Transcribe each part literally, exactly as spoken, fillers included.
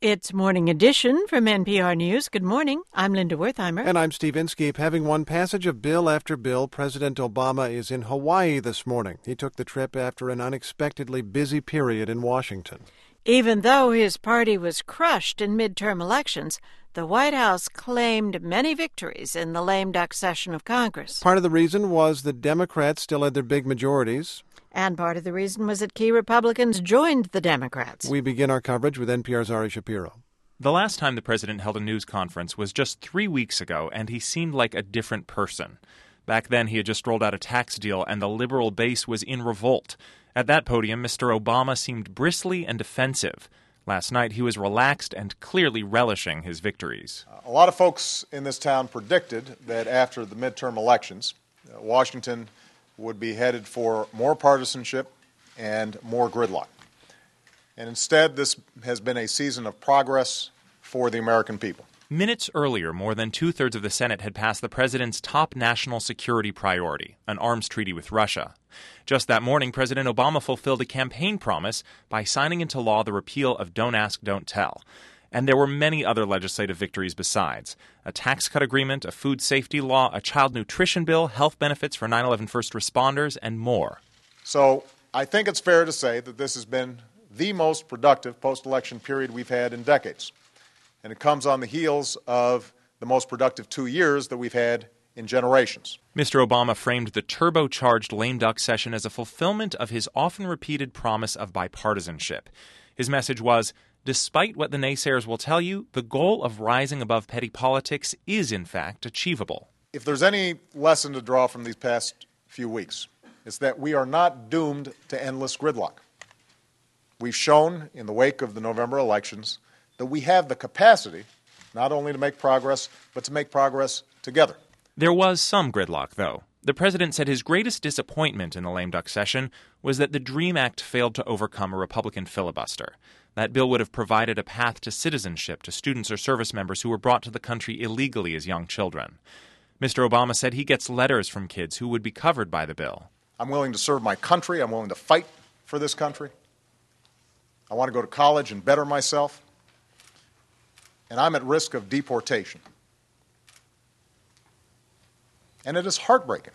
It's Morning Edition from N P R News. Good morning. I'm Linda Wertheimer. And I'm Steve Inskeep. Having won passage of bill after bill, President Obama is in Hawaii this morning. He took the trip after an unexpectedly busy period in Washington. Even though his party was crushed in midterm elections, the White House claimed many victories in the lame duck session of Congress. Part of the reason was the Democrats still had their big majorities. And part of the reason was that key Republicans joined the Democrats. We begin our coverage with N P R's Ari Shapiro. The last time the president held a news conference was just three weeks ago, and he seemed like a different person. Back then, he had just rolled out a tax deal, and the liberal base was in revolt. At that podium, Mister Obama seemed bristly and defensive. Last night, he was relaxed and clearly relishing his victories. A lot of folks in this town predicted that after the midterm elections, uh, Washington would be headed for more partisanship and more gridlock. And instead, this has been a season of progress for the American people. Minutes earlier, more than two-thirds of the Senate had passed the president's top national security priority, an arms treaty with Russia. Just that morning, President Obama fulfilled a campaign promise by signing into law the repeal of Don't Ask, Don't Tell. And there were many other legislative victories besides. A tax cut agreement, a food safety law, a child nutrition bill, health benefits for nine eleven first responders, and more. So I think it's fair to say that this has been the most productive post-election period we've had in decades. And it comes on the heels of the most productive two years that we've had in generations. Mister Obama framed the turbocharged lame duck session as a fulfillment of his often repeated promise of bipartisanship. His message was, despite what the naysayers will tell you, the goal of rising above petty politics is, in fact, achievable. If there's any lesson to draw from these past few weeks, it's that we are not doomed to endless gridlock. We've shown in the wake of the November elections that we have the capacity not only to make progress, but to make progress together. There was some gridlock, though. The president said his greatest disappointment in the lame duck session was that the DREAM Act failed to overcome a Republican filibuster. That bill would have provided a path to citizenship to students or service members who were brought to the country illegally as young children. Mister Obama said he gets letters from kids who would be covered by the bill. I'm willing to serve my country. I'm willing to fight for this country. I want to go to college and better myself. And I'm at risk of deportation. And it is heartbreaking.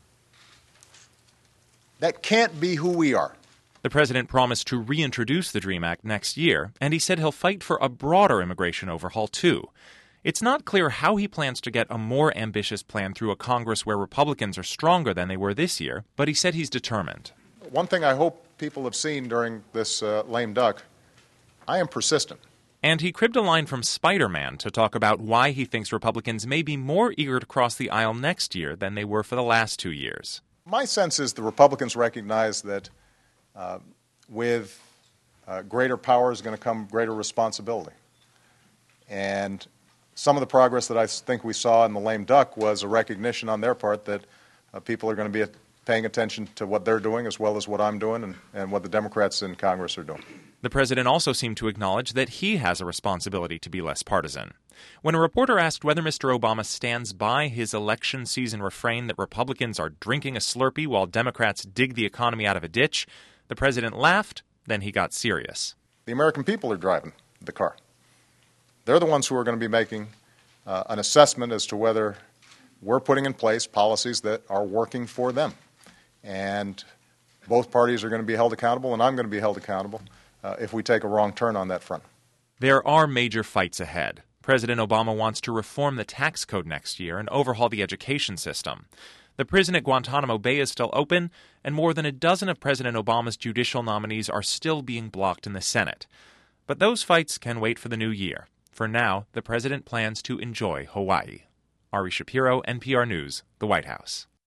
That can't be who we are. The president promised to reintroduce the DREAM Act next year, and he said he'll fight for a broader immigration overhaul, too. It's not clear how he plans to get a more ambitious plan through a Congress where Republicans are stronger than they were this year, but he said he's determined. One thing I hope people have seen during this uh, lame duck, I am persistent. And he cribbed a line from Spider-Man to talk about why he thinks Republicans may be more eager to cross the aisle next year than they were for the last two years. My sense is the Republicans recognize that uh, with uh, greater power is going to come greater responsibility. And some of the progress that I think we saw in the lame duck was a recognition on their part that uh, people are going to be paying attention to what they're doing as well as what I'm doing and, and what the Democrats in Congress are doing. The president also seemed to acknowledge that he has a responsibility to be less partisan. When a reporter asked whether Mister Obama stands by his election season refrain that Republicans are drinking a Slurpee while Democrats dig the economy out of a ditch, the president laughed, then he got serious. The American people are driving the car. They're the ones who are going to be making uh, an assessment as to whether we're putting in place policies that are working for them. And both parties are going to be held accountable, and I'm going to be held accountable uh, if we take a wrong turn on that front. There are major fights ahead. President Obama wants to reform the tax code next year and overhaul the education system. The prison at Guantanamo Bay is still open, and more than a dozen of President Obama's judicial nominees are still being blocked in the Senate. But those fights can wait for the new year. For now, the president plans to enjoy Hawaii. Ari Shapiro, N P R News, the White House.